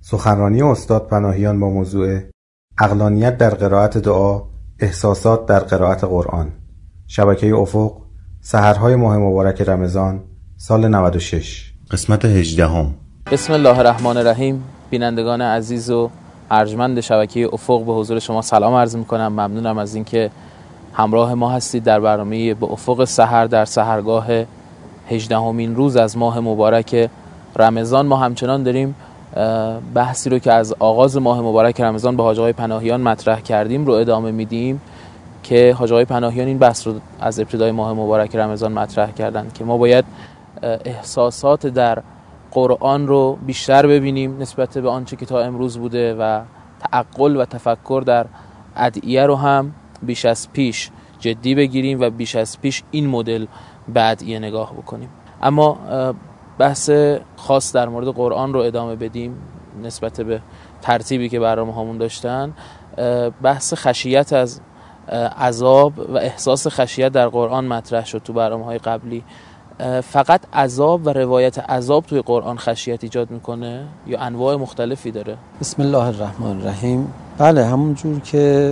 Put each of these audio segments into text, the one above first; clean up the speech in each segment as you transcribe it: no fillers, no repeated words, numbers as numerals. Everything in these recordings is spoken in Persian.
سخنرانی استاد پناهیان با موضوع عقلانیت در قرائت دعا، احساسات در قرائت قرآن، شبکه افق، سحرهای ماه مبارک رمضان، سال 96، قسمت 18. بسم الله الرحمن الرحیم. بینندگان عزیز و ارجمند شبکه افق، به حضور شما سلام عرض میکنم. ممنونم از اینکه همراه ما هستید در برنامه به افق سحر در سحرگاه 18مین روز از ماه مبارک رمضان. ما همچنان داریم بحثی رو که از آغاز ماه مبارک رمضان با حاج آقای پناهیان مطرح کردیم رو ادامه میدیم که حاج آقای پناهیان این بحث رو از ابتدای ماه مبارک رمضان مطرح کردن که ما باید احساسات در قرآن رو بیشتر ببینیم نسبت به آنچه که تا امروز بوده و تعقل و تفکر در ادعیه رو هم بیش از پیش جدی بگیریم و بیش از پیش این مدل به ادعیه نگاه بکنیم. اما بحث خاص در مورد قرآن رو ادامه بدیم نسبت به ترتیبی که برنامه‌هامون داشتن. بحث خشیت از عذاب و احساس خشیت در قرآن مطرح شد تو برنامه‌های قبلی. فقط عذاب و روایت عذاب توی قرآن خشیت ایجاد میکنه یا انواع مختلفی داره؟ بسم الله الرحمن الرحیم. بله، همون جور که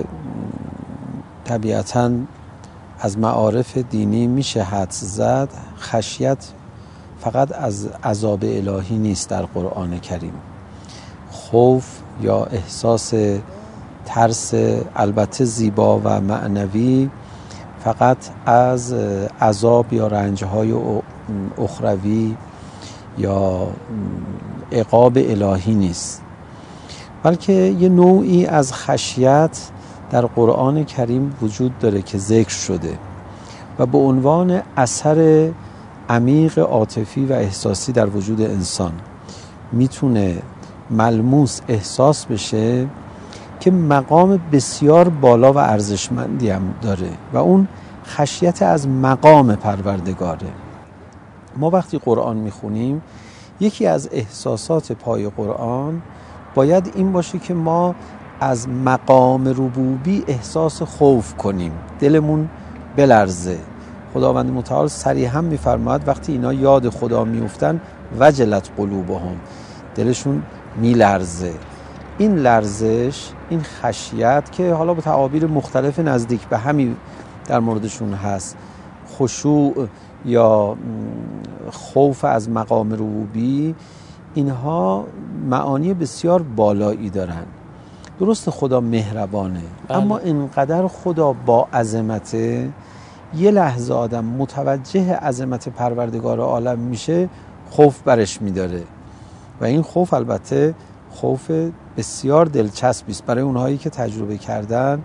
طبیعتاً از معارف دینی میشه حدس زد، خشیت فقط از عذاب الهی نیست. در قرآن کریم خوف یا احساس ترس، البته زیبا و معنوی، فقط از عذاب یا رنجهای اخروی یا عقاب الهی نیست، بلکه یه نوعی از خشیت در قرآن کریم وجود داره که ذکر شده و به عنوان اثر عمیق عاطفی و احساسی در وجود انسان میتونه ملموس احساس بشه که مقام بسیار بالا و ارزشمندی هم داره و اون خشیت از مقام پروردگاره. ما وقتی قرآن میخونیم، یکی از احساسات پای قرآن باید این باشه که ما از مقام ربوبی احساس خوف کنیم، دلمون بلرزه. خداوند متعال صریحا میفرماید وقتی اینا یاد خدا میافتن وجلت قلوبهم، دلشون میلرزه. این لرزش، این خشیت که حالا به تعابیر مختلف نزدیک به همین در موردشون هست، خشوع یا خوف از مقام ربوبی، اینها معانی بسیار بالایی دارن. درست خدا مهربانه، اما اینقدر خدا با عظمته، یه لحظه آدم متوجه عظمت پروردگار عالم میشه، خوف برش میداره و این خوف البته خوف بسیار دلچسبی است برای اونهایی که تجربه کردن.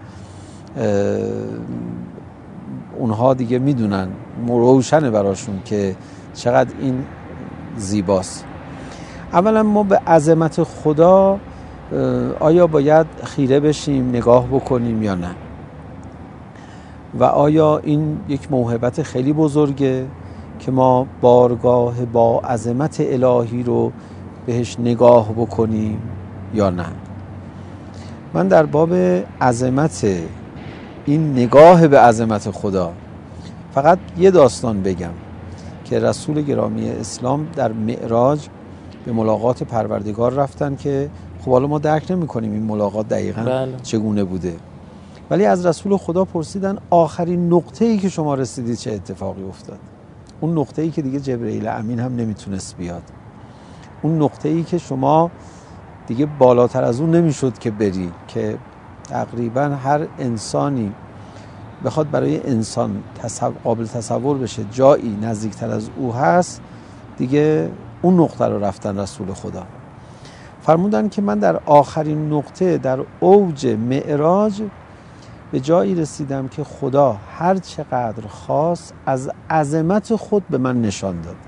اونها دیگه میدونن، روشنه براشون که چقدر این زیباست. اولا ما به عظمت خدا آیا باید خیره بشیم، نگاه بکنیم یا نه؟ و آیا این یک موهبت خیلی بزرگه که ما بارگاه با عظمت الهی رو بهش نگاه بکنیم یا نه؟ من در باب عظمت، این نگاه به عظمت خدا، فقط یه داستان بگم که رسول گرامی اسلام در معراج به ملاقات پروردگار رفتن که خب حالا ما درک نمی کنیم این ملاقات دقیقاً چگونه بوده، ولی از رسول خدا پرسیدن آخرین نقطه‌ای که شما رسیدید چه اتفاقی افتاد؟ اون نقطه‌ای که دیگه جبرئیل امین هم نمیتونست بیاد، اون نقطه‌ای که شما دیگه بالاتر از اون نمیشد که بری، که تقریبا هر انسانی بخواد برای انسان قابل تصور بشه جایی نزدیکتر از او هست، دیگه اون نقطه رو رفتن رسول خدا. فرمودن که من در آخرین نقطه، در اوج معراج، به جایی رسیدم که خدا هر چقدر خواست از عظمت خود به من نشان داد.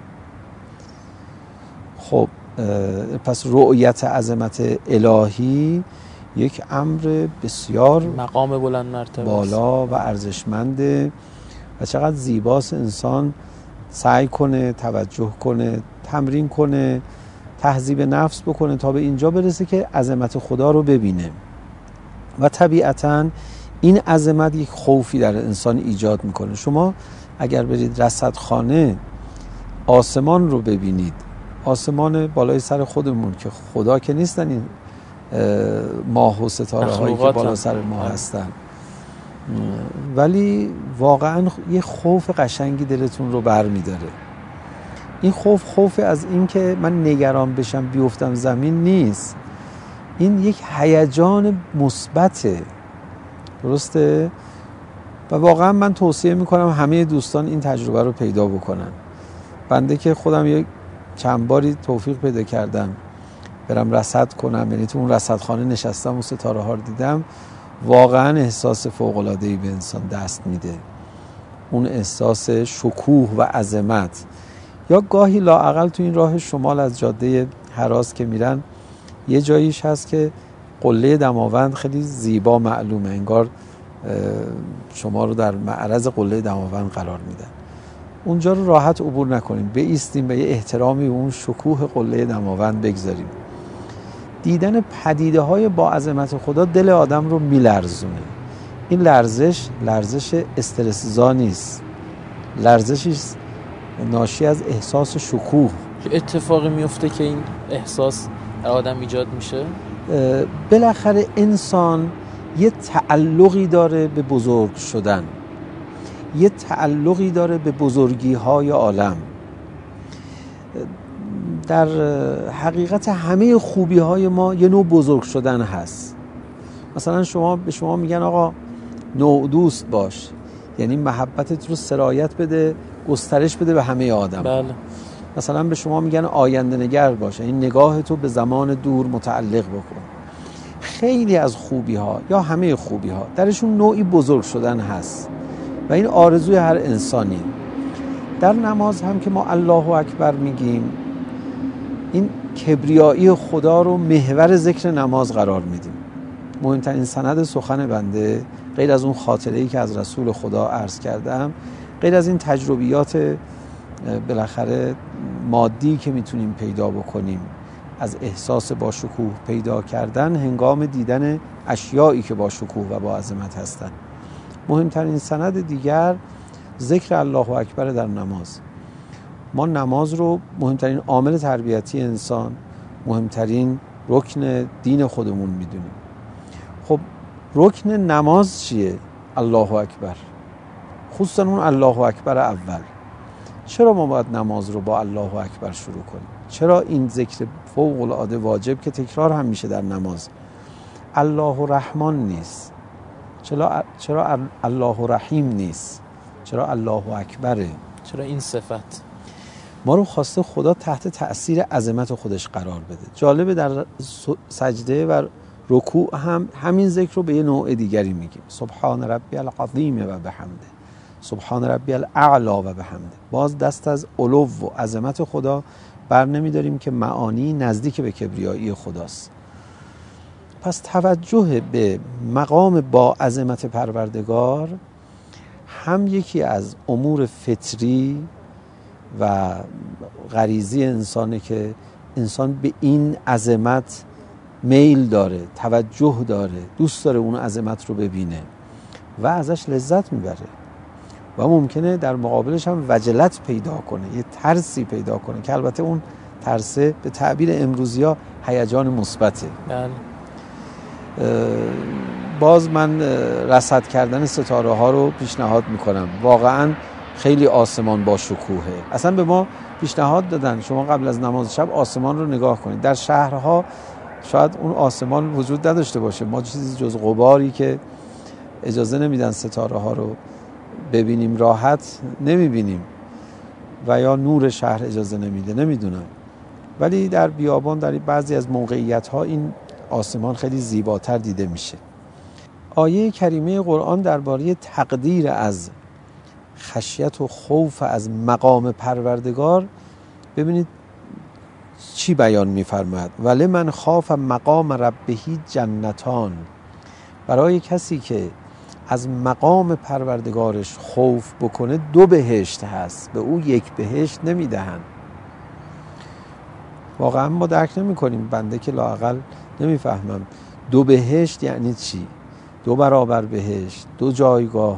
خب پس رؤیت عظمت الهی یک امر بسیار مقام بلند مرتبه بالا و ارزشمنده و چقدر زیباست انسان سعی کنه، توجه کنه، تمرین کنه، تهذیب نفس بکنه تا به اینجا برسه که عظمت خدا رو ببینه. و طبیعتاً این عظمت یک خوفی در انسان ایجاد میکنه. شما اگر برید رصدخانه آسمان رو ببینید آسمان بالای سر خودمون که خدا که نیستن این ماه و ستاره هایی که بالا سر ما هستن، ولی واقعا یه خوف قشنگی دلتون رو بر می‌داره. این خوف از این که من نگران بشم بیفتم زمین نیست، این یک هیجان مثبته، درسته؟ و واقعا من توصیه میکنم همه دوستان این تجربه رو پیدا بکنن. بنده که خودم یک چند باری توفیق پیدا کردم برم رصد کنم، یعنی تو اون رصدخانه نشستم و ستاره ها رو دیدم، واقعا احساس فوق‌العاده‌ای به انسان دست میده. اون احساس شکوه و عظمت. یا گاهی لااقل تو این راه شمال از جاده هراس که میرن یه جاییش هست که قله دماوند خیلی زیبا معلومه، انگار شما رو در معرض قله دماوند قرار میدن. اونجا رو راحت عبور نکنیم، بایستیم و یه احترامی به اون شکوه قله دماوند بگذاریم. دیدن پدیده های با عظمت خدا دل آدم رو میلرزونه. این لرزش استرس‌زا نیست، لرزشی ناشی از احساس شکوه. چه اتفاقی میفته که این احساس در آدم ایجاد میشه؟ بالاخره انسان یه تعلقی داره به بزرگ شدن، یه تعلقی داره به بزرگی های عالم. در حقیقت همه خوبی های ما یه نوع بزرگ شدن هست. مثلا به شما میگن آقا نوع دوست باش، یعنی محبتت رو سرایت بده، گسترش بده به همه آدم. بله. مثلا به شما میگن آینده نگر باش، این نگاه تو به زمان دور متعلق بکن. خیلی از خوبی ها یا همه خوبی ها درشون نوعی بزرگ شدن هست و این آرزوی هر انسانی. در نماز هم که ما الله اکبر میگیم، این کبریایی خدا رو محور ذکر نماز قرار میدیم. مهمترین سند سخن بنده، غیر از اون خاطره‌ای که از رسول خدا عرض کردم، غیر از این تجربیات بالاخره مادی که میتونیم پیدا بکنیم، از احساس با شکوه پیدا کردن هنگام دیدن اشیایی که با شکوه و با عظمت هستند. مهمترین سند دیگر ذکر الله اکبر در نماز. ما نماز رو مهمترین عامل تربیتی انسان، مهمترین رکن دین خودمون میدونیم. خب رکن نماز چیه؟ الله اکبر، خصوصا اون الله اکبر اول. چرا ما باید نماز رو با الله اکبر شروع کنیم؟ چرا این ذکر فوق العاده واجب که تکرار هم میشه در نماز الله رحمان نیست؟ چرا الله رحیم نیست؟ چرا الله اکبره؟ چرا این صفت؟ ما رو خواسته خدا تحت تأثیر عظمت خودش قرار بده. جالبه در سجده و رکوع هم همین ذکر رو به یه نوع دیگری میگیم. سبحان ربی العظیم و بحمده، سبحان ربی الاعلی و بحمده. باز دست از علو و عظمت خدا بر نمیداریم که معانی نزدیک به کبریایی خداست. پس توجه به مقام با عظمت پروردگار هم یکی از امور فطری و غریزی انسانه که انسان به این عظمت میل داره، توجه داره، دوست داره اون عظمت رو ببینه و ازش لذت میبره و ممکنه در مقابلش هم وجلت پیدا کنه، یه ترسی پیدا کنه که البته اون ترسه به تعبیر امروزی‌ها هیجان مثبته. باز من رصد کردن ستاره ها رو پیشنهاد میکنم. واقعا خیلی آسمان با شکوهه. اصلا به ما پیشنهاد دادن شما قبل از نماز شب آسمان رو نگاه کنید. در شهرها شاید اون آسمان وجود نداشته باشه، ما چیزی جز غباری که اجازه نمیدن ستاره ها رو ببینیم راحت نمیبینیم و یا نور شهر اجازه نمیده، نمیدونم. ولی در بیابان در بعضی از موقعیت ها این آسمان خیلی زیباتر دیده میشه. آیه کریمه قرآن درباره تقدیر از خشیت و خوف از مقام پروردگار ببینید چی بیان می‌فرماید. ولی من خاف مقام ربهی جنتان. برای کسی که از مقام پروردگارش خوف بکنه 2 بهشت هست، به او 1 بهشت نمیدهن. واقعا ما درک نمی کنیم، بنده که لااقل نمیفهمم 2 بهشت یعنی چی؟ 2 برابر بهشت، 2 جایگاه.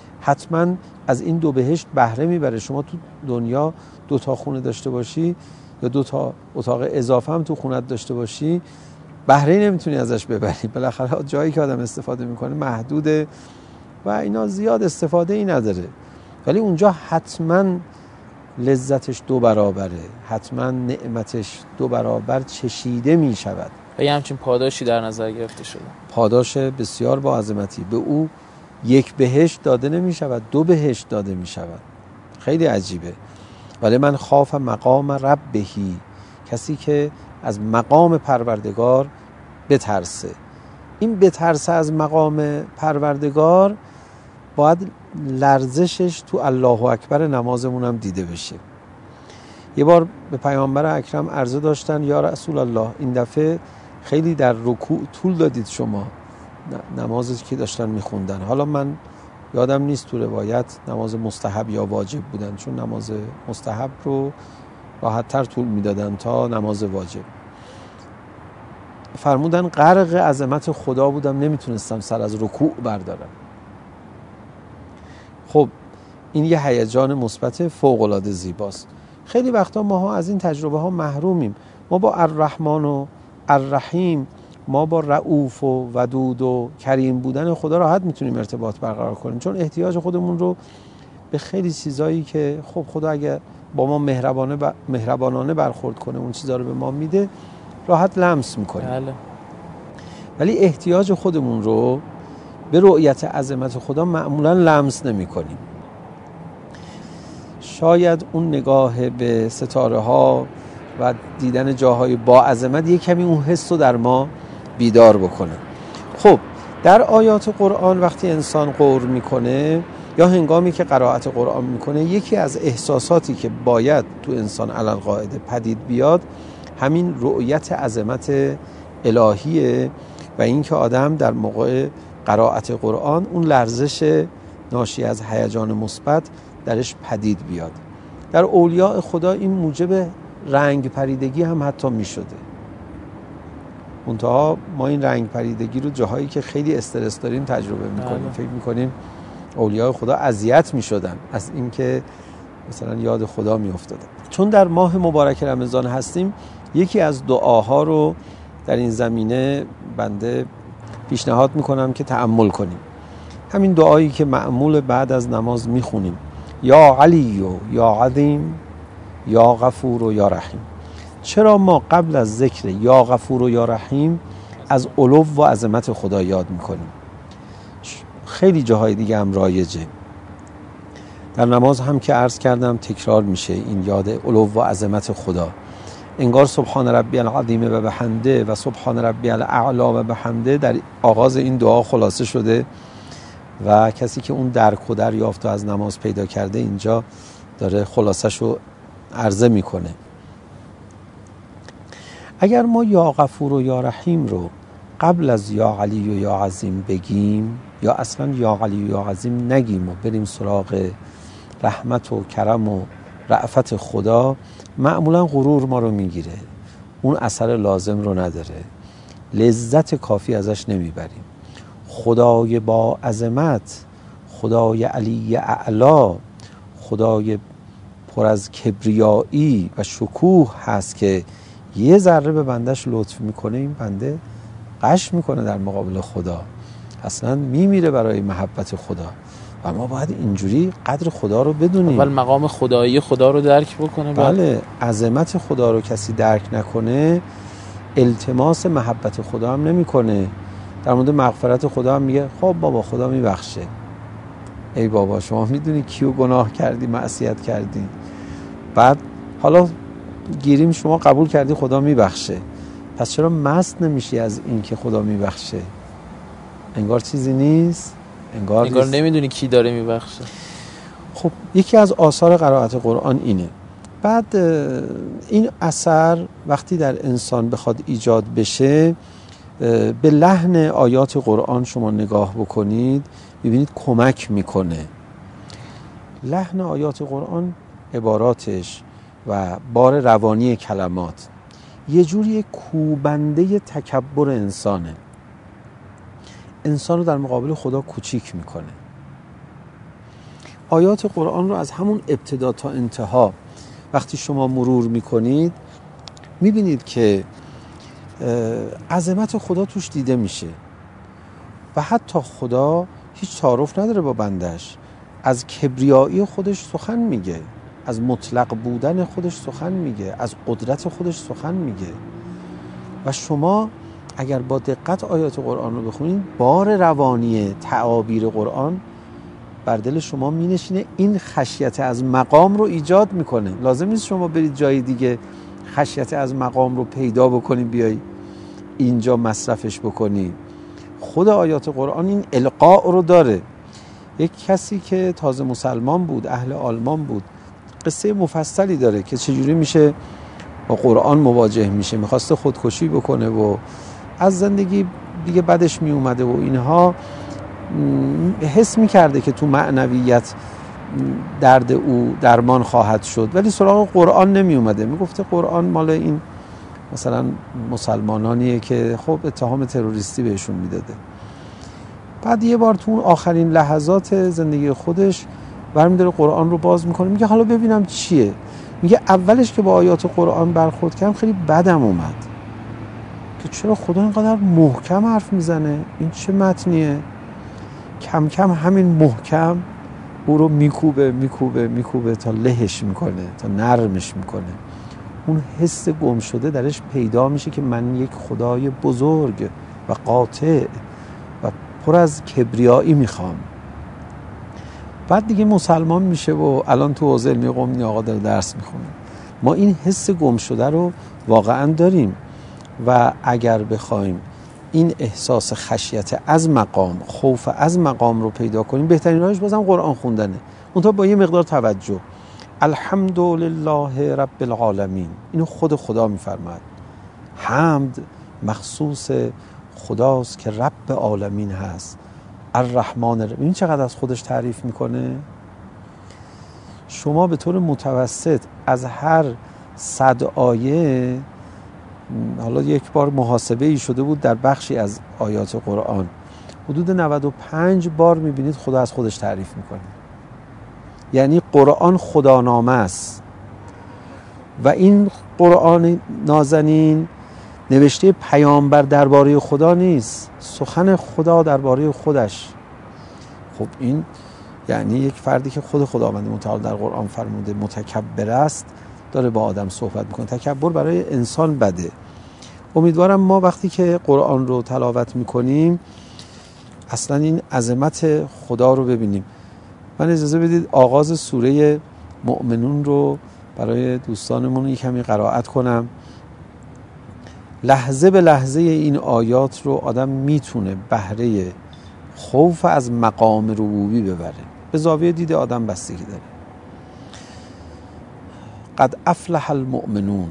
حتما از این 2 بهشت بهره میبره. شما تو دنیا 2 تا خونه داشته باشی یا 2 تا اتاق اضافه هم تو خونت داشته باشی، بهره نمیتونی ازش ببری. بالاخره جایی که آدم استفاده میکنه محدوده و اینا زیاد استفاده ای نداره، ولی اونجا حتما لذتش 2 برابره، حتما نعمتش 2 برابر چشیده میشود و یه همچین پاداشی در نظر گرفته شده. پاداش بسیار با عظمتی. به او 1 بهشت داده نمی شود، 2 بهشت داده می شود. خیلی عجیبه. ولی من خاف مقام ربهی، کسی که از مقام پروردگار بترسه. این بترسه از مقام پروردگار باید لرزشش تو الله اکبر نمازمون هم دیده بشه. یه بار به پیامبر اکرم عرضه داشتن یا رسول الله این دفعه خیلی در رکوع طول دادید شما، نمازی که داشتن میخوندن. حالا من یادم نیست تو روایت نماز مستحب یا واجب بودن، چون نماز مستحب رو راحت تر طول میدادن تا نماز واجب. فرمودن غرق عظمت خدا بودم، نمیتونستم سر از رکوع بردارم. خب این یه هیجان مثبت فوق العاده زیباست. خیلی وقتا ماها از این تجربه ها محرومیم. ما با الرحمن و الرحیم، ما با رؤوف و ودود و کریم بودن خدا راحت میتونیم ارتباط برقرار کنیم، چون احتیاج خودمون رو به خیلی چیزایی که خب خدا اگه با ما مهربانانه برخورد کنه اون چیزا رو به ما میده راحت لمس میکنیم. بله. ولی احتیاج خودمون رو به رؤیت عظمت خدا معمولا لمس نمی کنیم. شاید اون نگاه به ستاره ها و دیدن جاهای با عظمت یک کمی اون حس رو در ما بیدار بکنه. خب در آیات قرآن وقتی انسان غور میکنه یا هنگامی که قرائت قرآن میکنه، یکی از احساساتی که باید تو انسان علالقاعده پدید بیاد همین رؤیت عظمت الهیه و این که آدم در موقع قرائت قرآن اون لرزش ناشی از هیجان مثبت درش پدید بیاد. در اولیاء خدا این موجب رنگ پریدگی هم حتی می شده. منتها ما این رنگ پریدگی رو جاهایی که خیلی استرس داریم تجربه میکنیم. فکر میکنیم اولیاء خدا اذیت میشدن از اینکه مثلا یاد خدا میافتادن. چون در ماه مبارک رمضان هستیم، یکی از دعاها رو در این زمینه بنده پیشنهاد میکنم که تأمل کنیم. همین دعایی که معمول بعد از نماز میخونیم: یا علی و یا عظیم یا غفور و یا رحیم. چرا ما قبل از ذکر یا غفور و یا رحیم از علو و عظمت خدا یاد میکنیم؟ خیلی جاهای دیگه هم رایجه. در نماز هم که عرض کردم تکرار میشه این یاد علو و عظمت خدا. انگار سبحان ربی العظیم و بحمده و سبحان ربی الاعلی و بحمده در آغاز این دعا خلاصه شده و کسی که اون درک و دریافت از نماز پیدا کرده اینجا داره خلاصش رو عرضه میکنه. اگر ما یا غفور و یا رحیم رو قبل از یا علی و یا عظیم بگیم، یا اصلا یا علی و یا عظیم نگیم و بریم سراغ رحمت و کرم و رأفت خدا، معمولا غرور ما رو میگیره، اون اثر لازم رو نداره، لذت کافی ازش نمیبریم. خدای با عظمت، خدای علی اعلا، خدای پر از کبریایی و شکوه هست که یه ذره به بندش لطف میکنه، این بنده قش میکنه در مقابل خدا، اصلا میمیره برای محبت خدا. و ما باید اینجوری قدر خدا رو بدونیم. اول مقام خدایی خدا رو درک بکنه. بله، عظمت خدا رو کسی درک نکنه التماس محبت خدا هم نمیکنه. در مورد مغفرت خدا هم میگه خب بابا خدا میبخشه. ای بابا شما میدونی کیو گناه کردی، معصیت کردی، بعد حالا گیریم شما قبول کردی خدا میبخشه، پس چرا مست نمیشی از این که خدا میبخشه؟ انگار چیزی نیست، انگار نمیدونی کی داره میبخشه. خب یکی از آثار قرائت قرآن اینه. بعد این اثر وقتی در انسان بخواد ایجاد بشه، به لحن آیات قرآن شما نگاه بکنید ببینید کمک میکنه. لحن آیات قرآن، عباراتش و بار روانی کلمات یه جوری کوبنده تکبر انسانه، انسان رو در مقابل خدا کوچیک میکنه. آیات قرآن رو از همون ابتدا تا انتها وقتی شما مرور میکنید میبینید که عظمت خدا توش دیده میشه و حتی خدا هیچ تعارف نداره با بندش، از کبریایی خودش سخن میگه، از مطلق بودن خودش سخن میگه، از قدرت خودش سخن میگه. و شما اگر با دقت آیات قرآن رو بخونید، بار روانی تعابیر قرآن بر دل شما مینشینه، این خشیت از مقام رو ایجاد میکنه. لازم نیست شما برید جای دیگه خشیت از مقام رو پیدا بکنید بیایی اینجا مصرفش بکنید. خود آیات قرآن این القاء رو داره. یک کسی که تازه مسلمان بود، اهل آلمان بود، قصه مفصلی داره که چجوری میشه با قرآن مواجه میشه، میخواسته خودکشی بکنه و از زندگی دیگه بدش میومده و اینها، حس میکرده که تو معنویت درد او درمان خواهد شد، ولی سراغ قرآن نمیومده. میگفته قرآن مال این مثلا مسلمانانیه که خب اتهام تروریستی بهشون میداده. بعد یه بار تو اون آخرین لحظات زندگی خودش برمی‌داره قرآن رو باز میکنه، میگه حالا ببینم چیه. میگه اولش که با آیات قرآن برخورد کردم خیلی بدم اومد که چرا خدا اینقدر محکم حرف میزنه، این چه متنیه. کم کم همین محکم او رو میکوبه تا لهش میکنه، تا نرمش میکنه. اون حس گم شده درش پیدا میشه که من یک خدای بزرگ و قاطع و پر از کبریایی میخوام. بعد دیگه مسلمان میشه و الان تو حوزه علمی قم آقا داره درس میخونه. ما این حس گم شده رو واقعا داریم و اگر بخوایم این احساس خشیت از مقام، خوف از مقام رو پیدا کنیم، بهترین راهش بازم قرآن خوندنه، اونطور با یه مقدار توجه. الحمدلله رب العالمین، اینو خود خدا میفرماد. حمد مخصوص خداست که رب عالمین هست. الرحمن الرحیم، این چقدر از خودش تعریف میکنه. شما به طور متوسط از هر 100 آیه، حالا یک بار محاسبه ای شده بود در بخشی از آیات قرآن، حدود 95 بار میبینید خدا از خودش تعریف میکنه. یعنی قرآن خدانامه است و این قرآن نازنین نوشته پیامبر درباره خدا نیست، سخن خدا درباره خودش. خب این یعنی یک فردی که خود خداوند متعال در قرآن فرموده متکبر است، داره با آدم صحبت میکنه. تکبر برای انسان بده. امیدوارم ما وقتی که قرآن رو تلاوت میکنیم اصلا این عظمت خدا رو ببینیم. من اجازه بدید آغاز سوره مؤمنون رو برای دوستانمون یک کمی قرائت کنم. لحظه به لحظه این آیات رو آدم میتونه بهره خوف از مقام ربوبی ببره. به زاویه دید آدم بستگی داره. قد افلح المؤمنون،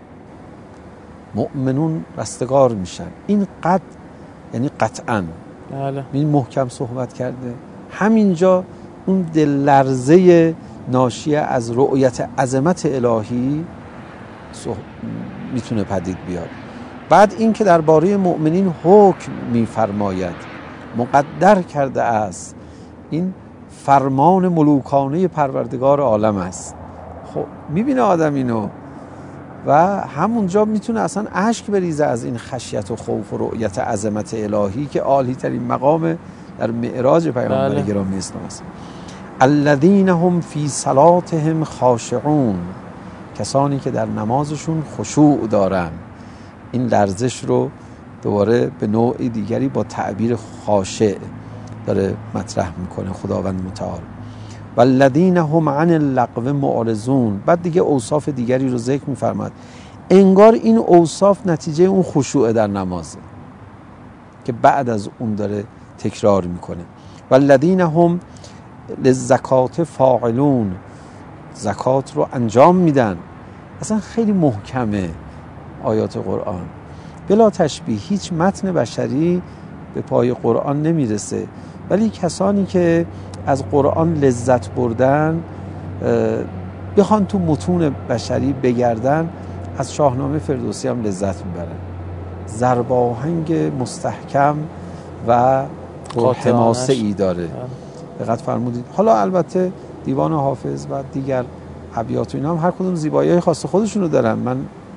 مؤمنون رستگار میشن. این قد یعنی قطعا، این محکم صحبت کرده. همینجا اون دل لرزه ناشی از رؤیت عظمت الهی میتونه پدید بیاد. بعد این که درباره مؤمنین حکم میفرماید، مقدر کرده است، این فرمان ملوکانه پروردگار عالم است. خب میبینه آدم اینو و همونجا میتونه اصلا اشک بریزه از این خشیت و خوف و رؤیت عظمت الهی که عالی ترین مقام در معراج پیامبر گرامی اسلام است. الذین هم فی صلاتهم خاشعون، کسانی که در نمازشون خشوع دارن. این لرزش رو دوباره به نوع دیگری با تعبیر خاشع داره مطرح میکنه خداوند متعال. والذین هم عن اللغو معرضون. بعد دیگه اوصاف دیگری رو ذکر میفرماد، انگار این اوصاف نتیجه اون خشوع در نمازه که بعد از اون داره تکرار میکنه. والذین هم للزکات فاعلون، زکات رو انجام میدن. اصلا خیلی محکمه آیات قرآن، بلا تشبیه. هیچ متن بشری به پای قرآن نمیرسه، ولی کسانی که از قرآن لذت بردن بخوان تو متون بشری بگردن، از شاهنامه فردوسی هم لذت میبرن. ضرباهنگ مستحکم و حماسه ای داره. دقت فرمودید. حالا البته دیوان حافظ و دیگر ابیات و اینا هم هر کدوم زیبایی‌های خاص خودشونو دارن. من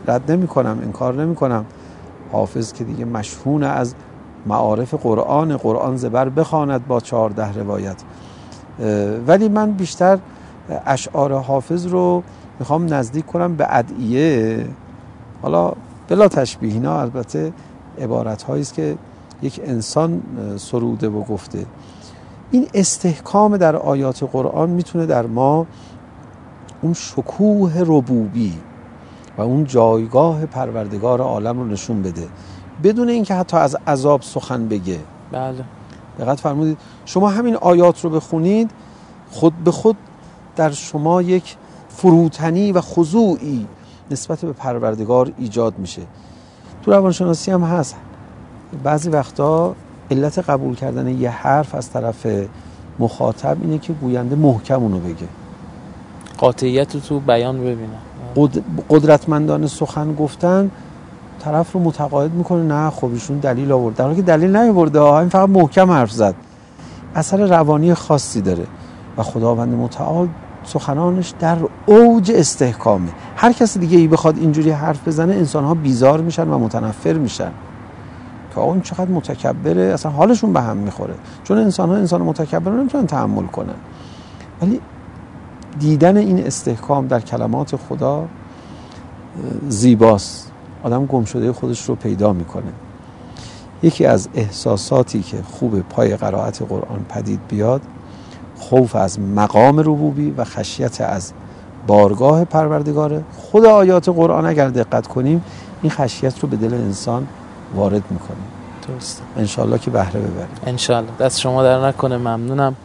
رد نمی کنم، انکار نمی کنم. حافظ که دیگه مشهون از معارف قرآن زبر بخواند با 14 روایت. ولی من بیشتر اشعار حافظ رو میخوام نزدیک کنم به ادعیه، حالا بلا تشبیه، اینا البته عبارت هایی است که یک انسان سروده و گفته. این استحکام در آیات قرآن میتونه در ما اون شکوه ربوبی و اون جایگاه پروردگار عالم رو نشون بده، بدون اینکه حتی از عذاب سخن بگه. بله. دقت فرمودید شما همین آیات رو بخونید، خود به خود در شما یک فروتنی و خضوعی نسبت به پروردگار ایجاد میشه. تو روانشناسی هم هست، بعضی وقتا علت قبول کردن یه حرف از طرف مخاطب اینه که گوینده محکم اونو بگه، قاطعیت رو تو بیان ببینه. قدرتمندان سخن گفتن طرف رو متقاعد میکنه نه خب ایشون دلیل آورد، در حالی که دلیل نیاورده، این فقط محکم حرف زد. اثر روانی خاصی داره و خداوند متعال سخنانش در اوج استحکامه. هر کسی دیگه ای بخواد اینجوری حرف بزنه انسان‌ها بیزار میشن و متنفر میشن که اون چقدر متکبره، اصلا حالشون به هم میخوره، چون انسان متکبر رو نمیتونن تحمل کنن. ولی دیدن این استحکام در کلمات خدا زیباست، آدم گم شده خودش رو پیدا میکنه. یکی از احساساتی که خوب پای قرائت قرآن پدید بیاد، خوف از مقام ربوبی و خشیت از بارگاه پروردگاره. خود آیات قرآن اگر دقت کنیم این خشیت رو به دل انسان وارد میکنه. درسته. انشالله که بهره ببریم. انشالله. دست شما در نکنه. ممنونم.